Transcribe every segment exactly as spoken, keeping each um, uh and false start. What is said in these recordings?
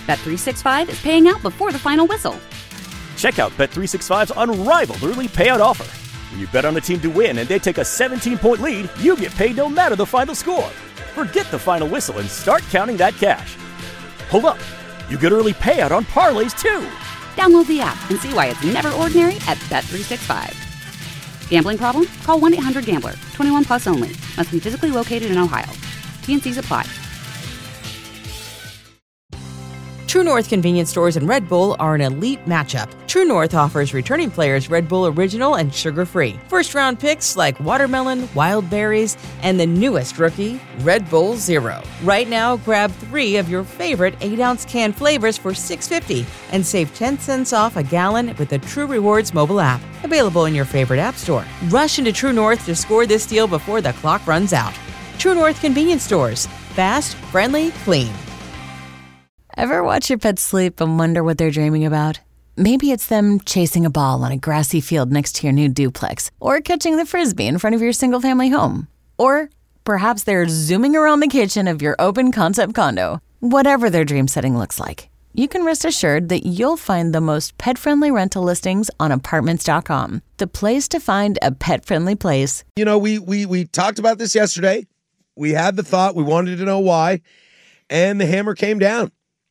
Bet three sixty-five is paying out before the final whistle. Check out Bet three sixty-five's unrivaled early payout offer. When you bet on a team to win and they take a seventeen-point lead, you get paid no matter the final score. Forget the final whistle and start counting that cash. Hold up. You get early payout on parlays, too. Download the app and see why it's never ordinary at Bet three sixty-five. Gambling problem? Call one eight hundred gambler. twenty-one plus only. Must be physically located in Ohio. T N Cs apply. True North convenience stores and Red Bull are an elite matchup. True North offers returning players Red Bull Original and sugar-free. First-round picks like watermelon, wild berries, and the newest rookie, Red Bull Zero. Right now, grab three of your favorite eight-ounce can flavors for six dollars and fifty cents and save ten cents off a gallon with the True Rewards mobile app. Available in your favorite app store. Rush into True North to score this deal before the clock runs out. True North convenience stores. Fast, friendly, clean. Ever watch your pet sleep and wonder what they're dreaming about? Maybe it's them chasing a ball on a grassy field next to your new duplex, or catching the Frisbee in front of your single-family home. Or perhaps they're zooming around the kitchen of your open-concept condo. Whatever their dream setting looks like, you can rest assured that you'll find the most pet-friendly rental listings on Apartments dot com. The place to find a pet-friendly place. You know, we we we talked about this yesterday. We had the thought. We wanted to know why. And the hammer came down.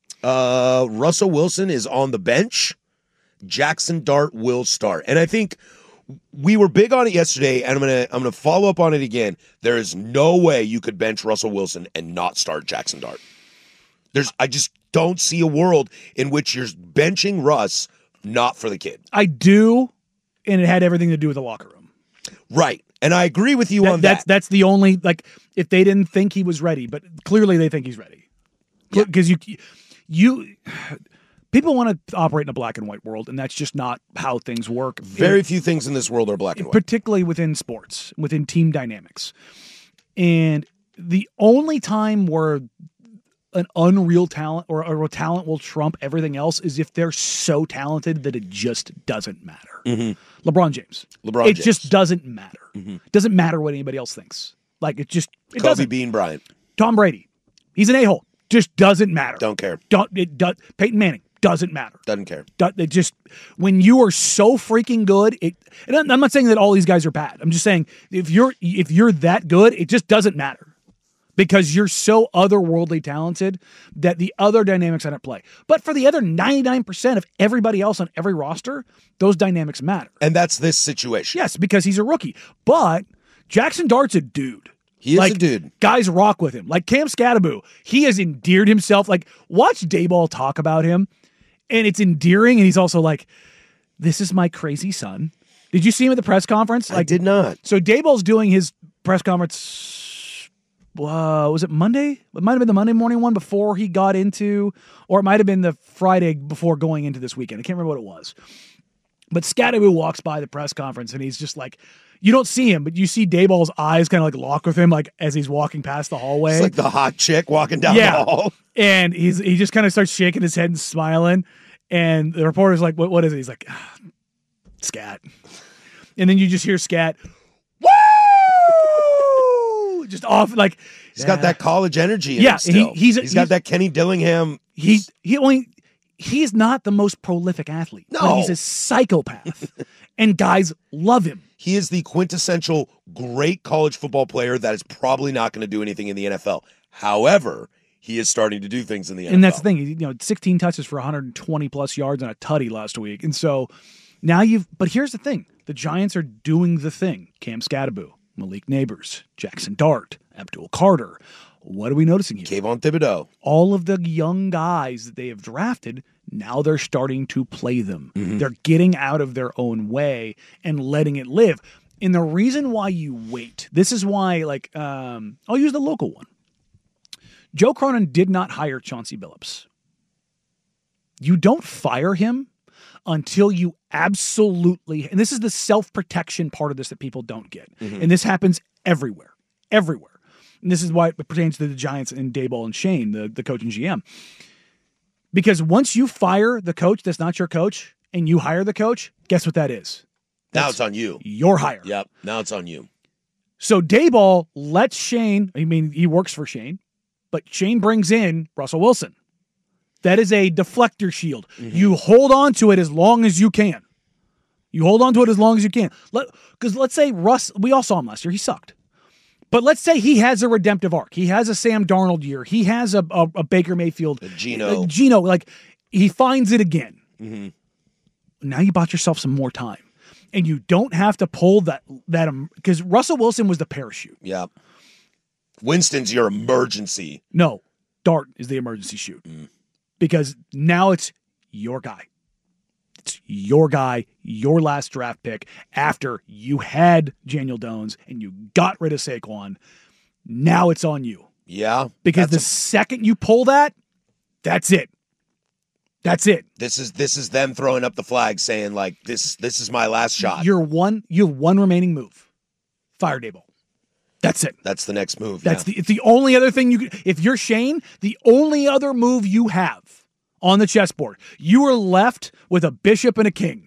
Uh, Russell Wilson is on the bench. Jackson Dart will start. And I think we were big on it yesterday, and I'm gonna I'm gonna follow up on it again. There is no way you could bench Russell Wilson and not start Jackson Dart. There's I just don't see a world in which you're benching Russ not for the kid. I do, and it had everything to do with the locker room. Right. And I agree with you that, on that's, that. That's the only, like, if they didn't think he was ready, but clearly they think he's ready. Because yeah. you, you, people want to operate in a black and white world, and that's just not how things work. Very it, few things in this world are black and white. Particularly within sports, within team dynamics. And the only time where an unreal talent or, or a talent will trump everything else is if they're so talented that it just doesn't matter. Mm-hmm. LeBron James. LeBron It James. just doesn't matter. Mm-hmm. Doesn't matter what anybody else thinks. Like, it just it Kobe doesn't. Bean Bryant. Tom Brady. He's an a-hole. Just doesn't matter. Don't care. Don't, it does. Peyton Manning. Doesn't matter. Doesn't care. It just, when you are so freaking good, it. And I'm not saying that all these guys are bad. I'm just saying if you're if you're that good, it just doesn't matter. Because you're so otherworldly talented that the other dynamics aren't at play. But for the other ninety-nine percent of everybody else on every roster, those dynamics matter. And that's this situation. Yes, because he's a rookie. But Jackson Dart's a dude. He is like, a dude. Guys rock with him. Like Cam Scattaboo, he has endeared himself. Like, watch Dayball talk about him, and it's endearing, and he's also like, this is my crazy son. Did you see him at the press conference? Like, I did not. So Dayball's doing his press conference... Uh, was it Monday? It might have been the Monday morning one before he got into, or it might have been the Friday before going into this weekend. I can't remember what it was. But Scattaboo walks by the press conference and he's just like, you don't see him, but you see Dayball's eyes kind of like lock with him, like as he's walking past the hallway. It's like the hot chick walking down yeah. the hall. And he's he just kind of starts shaking his head and smiling. And the reporter's like, what, what is it? He's like, ah, Scat. And then you just hear Scat, woo! Just off, like he's yeah. got that college energy. In yeah, him still. He, he's he's got he's, that Kenny Dillingham. He he only he's not the most prolific athlete. No, but he's a psychopath, and guys love him. He is the quintessential great college football player that is probably not going to do anything in the N F L. However, he is starting to do things in the N F L. And that's the thing. You know, sixteen touches for one hundred twenty plus yards and a tutty last week, and so now you've. But here's the thing: the Giants are doing the thing. Cam Scattaboo, Malik Neighbors, Jackson Dart, Abdul Carter. What are we noticing here? Kayvon Thibodeau. All of the young guys that they have drafted, now they're starting to play them. Mm-hmm. They're getting out of their own way and letting it live. And the reason why you wait, this is why, like, um, I'll use the local one. Joe Cronin did not hire Chauncey Billups. You don't fire him until you absolutely, and this is the self-protection part of this that people don't get. Mm-hmm. And this happens everywhere, everywhere. And this is why it pertains to the Giants and Daboll and Shane, the, the coach and G M. Because once you fire the coach that's not your coach and you hire the coach, guess what that is? Now it's on you. Your hire. Yep. Now it's on you. So Daboll lets Shane, I mean, he works for Shane, but Shane brings in Russell Wilson. That is a deflector shield. Mm-hmm. You hold on to it as long as you can. You hold on to it as long as you can. Because Let, let's say Russ, we all saw him last year. He sucked. But let's say he has a redemptive arc. He has a Sam Darnold year. He has a, a, a Baker Mayfield. A Geno. A Geno. Like, he finds it again. Mm-hmm. Now you bought yourself some more time. And you don't have to pull that, that because um, Russell Wilson was the parachute. Yeah. Winston's your emergency. No, Dart is the emergency shoot. Mm. Because now it's your guy. It's your guy, your last draft pick after you had Daniel Jones and you got rid of Saquon. Now it's on you. Yeah. Because the a- second you pull that, that's it. That's it. This is this is them throwing up the flag saying, like, this this is my last shot. You're one, you have one remaining move. Fire Daboll. That's it. That's the next move. That's yeah. the it's the only other thing you could, if you're Shane, the only other move you have on the chessboard. You are left with a bishop and a king.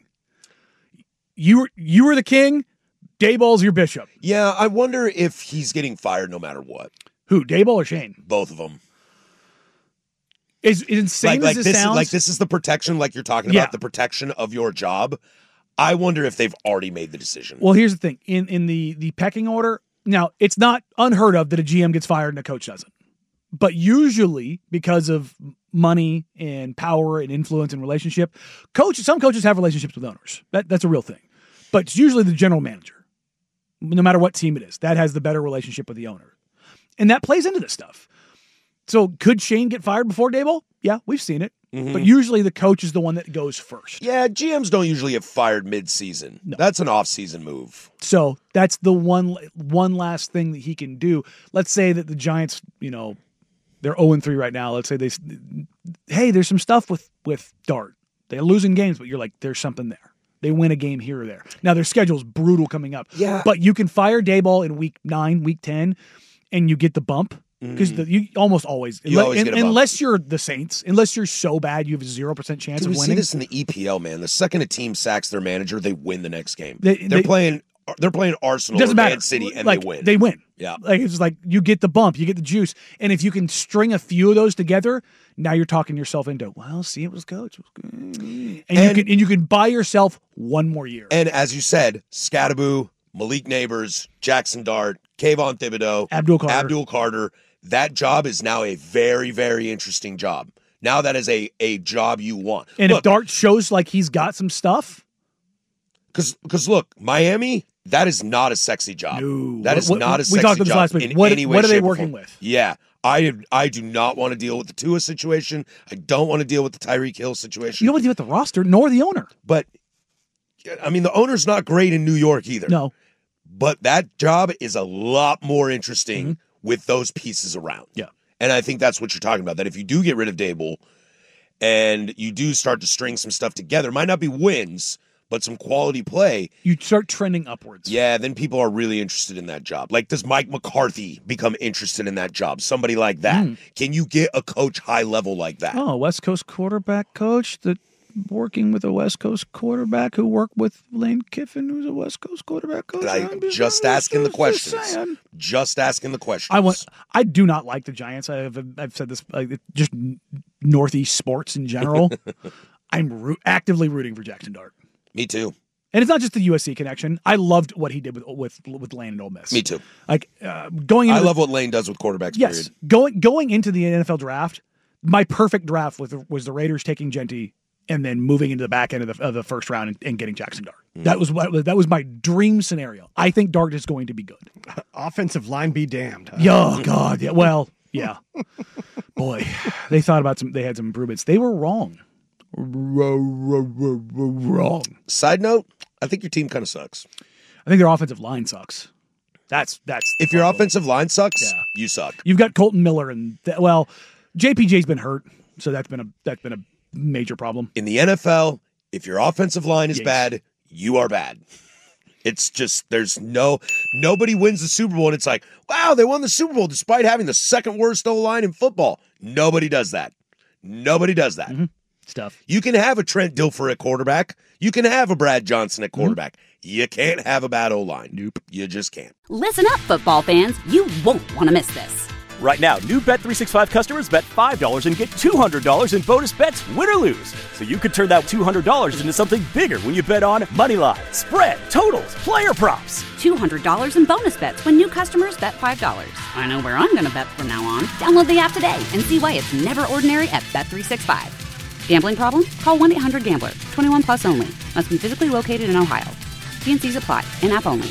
You were you were the king, Daboll's your bishop. Yeah, I wonder if he's getting fired no matter what. Who, Daboll or Shane? Both of them. Is insane like, as like this, this sounds. Is, like this is the protection, like you're talking Yeah. about, the protection of your job. I wonder if they've already made the decision. Well, here's the thing. In in the the pecking order, now it's not unheard of that a G M gets fired and a coach doesn't. But usually, because of money and power and influence and relationship, coach some coaches have relationships with owners. That that's a real thing. But it's usually the general manager, no matter what team it is, that has the better relationship with the owner. And that plays into this stuff. So could Shane get fired before Daboll? Yeah, we've seen it. Mm-hmm. But usually the coach is the one that goes first. Yeah, G Ms don't usually get fired mid-season. No. That's an off-season move. So that's the one one last thing that he can do. Let's say that the Giants, you know, they're oh and three right now. Let's say they, hey, there's some stuff with, with Dart. They're losing games, but you're like, there's something there. They win a game here or there. Now their schedule's brutal coming up. Yeah. But you can fire Daboll in week nine, week ten, and you get the bump. Because mm. you almost always, you always in, get a bump. Unless you're the Saints, unless you're so bad, you have a zero percent chance Dude, of we winning. We see this in the E P L, man. The second a team sacks their manager, they win the next game. They, they're they, playing. They're playing Arsenal or Man City, and like, they win. They win. Yeah, like it's like you get the bump, you get the juice, and if you can string a few of those together, now you're talking yourself into. Well, see, it was coach, it was good. And, and you can and you can buy yourself one more year. And as you said, Scattaboo, Malik Neighbors, Jackson Dart, Kayvon Thibodeau, Abdul Carter. Abdul Carter. That job is now a very, very interesting job. Now that is a, a job you want. And look, if Dart shows like he's got some stuff. Because because look, Miami, that is not a sexy job. No. That is what, not a we sexy talked about job this last week. in What, any way, what are they shape, or working form. with? Yeah. I I do not want to deal with the Tua situation. I don't want to deal with the Tyreek Hill situation. You don't want to deal with the roster, nor the owner. But, I mean, the owner's not great in New York either. No. But that job is a lot more interesting mm-hmm. with those pieces around. Yeah. And I think that's what you're talking about, that if you do get rid of Daboll and you do start to string some stuff together, it might not be wins, but some quality play. You start trending upwards. Yeah, then people are really interested in that job. Like, does Mike McCarthy become interested in that job? Somebody like that. Mm. Can you get a coach high level like that? Oh, West Coast quarterback coach that working with a West Coast quarterback who worked with Lane Kiffin, who's a West Coast quarterback coach. I'm just asking the questions. Just asking the questions. I want. I do not like the Giants. I've I've said this. Like, just Northeast sports in general. I'm root, actively rooting for Jackson Dart. Me too. And it's not just the U S C connection. I loved what he did with with with Lane and Ole Miss. Me too. Like uh, going. Into I the, love what Lane does with quarterbacks. Yes, period. going going into the N F L draft, my perfect draft was the, was the Raiders taking Genty and then moving into the back end of the, of the first round and, and getting Jackson Dart. Mm. That was what that was my dream scenario. I think Dart is going to be good. Offensive line be damned. Huh? Oh God, yeah. Well, yeah. Boy, they thought about some. They had some improvements. They were wrong. Wrong. Side note: I think your team kind of sucks. I think their offensive line sucks. That's that's. If your offensive line sucks, yeah. you suck. You've got Colton Miller and th- well, J P J's been hurt, so that's been a that's been a major problem in the N F L. If your offensive line is yes. bad, you are bad. It's just there's no nobody wins the Super Bowl and it's like, wow, they won the Super Bowl despite having the second worst O-line in football. Nobody does that. Nobody does that. Mm-hmm. Stuff. You can have a Trent Dilfer at quarterback. You can have a Brad Johnson at quarterback. Mm-hmm. You can't have a bad O-line. Nope. You just can't. Listen up, football fans. You won't want to miss this. Right now, new Bet three sixty-five customers bet five dollars and get two hundred dollars in bonus bets, win or lose. So you could turn that two hundred dollars into something bigger when you bet on moneyline, spread, totals, player props. two hundred dollars in bonus bets when new customers bet five dollars. I know where I'm going to bet from now on. Download the app today and see why it's never ordinary at Bet three sixty-five. Gambling problem? Call one eight hundred gambler. twenty-one plus only. Must be physically located in Ohio. T N Cs apply. In-app only.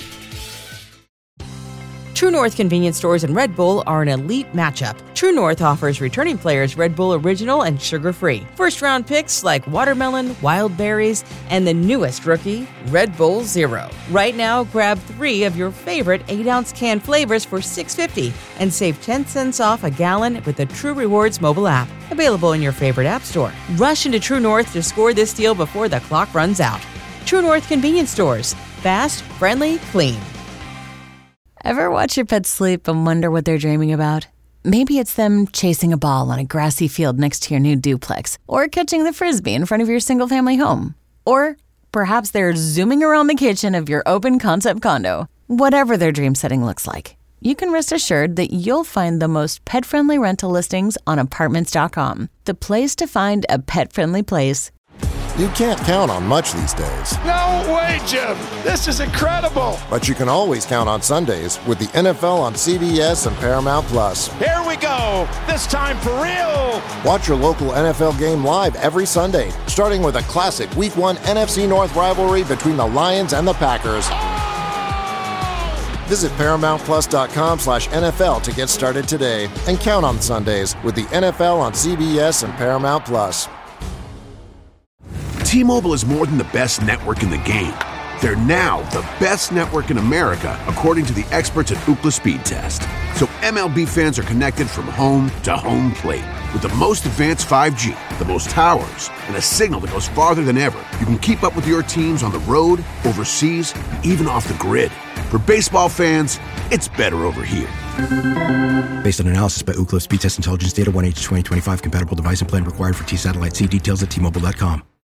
True North convenience stores and Red Bull are an elite matchup. True North offers returning players Red Bull Original and sugar-free. First-round picks like watermelon, wild berries, and the newest rookie, Red Bull Zero. Right now, grab three of your favorite eight ounce can flavors for six dollars and fifty cents and save ten cents off a gallon with the True Rewards mobile app. Available in your favorite app store. Rush into True North to score this deal before the clock runs out. True North convenience stores. Fast, friendly, clean. Ever watch your pet sleep and wonder what they're dreaming about? Maybe it's them chasing a ball on a grassy field next to your new duplex, or catching the Frisbee in front of your single-family home. Or perhaps they're zooming around the kitchen of your open-concept condo. Whatever their dream setting looks like, you can rest assured that you'll find the most pet-friendly rental listings on Apartments dot com, the place to find a pet-friendly place. You can't count on much these days. No way, Jim! This is incredible! But you can always count on Sundays with the N F L on C B S and Paramount Plus. Here we go! This time for real! Watch your local N F L game live every Sunday, starting with a classic Week one N F C North rivalry between the Lions and the Packers. Oh! Visit Paramount Plus dot com slash N F L to get started today and count on Sundays with the N F L on C B S and Paramount Plus. T-Mobile is more than the best network in the game. They're now the best network in America, according to the experts at Ookla Speed Test. So M L B fans are connected from home to home plate. With the most advanced five G, the most towers, and a signal that goes farther than ever, you can keep up with your teams on the road, overseas, and even off the grid. For baseball fans, it's better over here. Based on analysis by Ookla Speed Test Intelligence Data, one H twenty twenty-five compatible device and plan required for T-Satellite. See details at T Mobile dot com.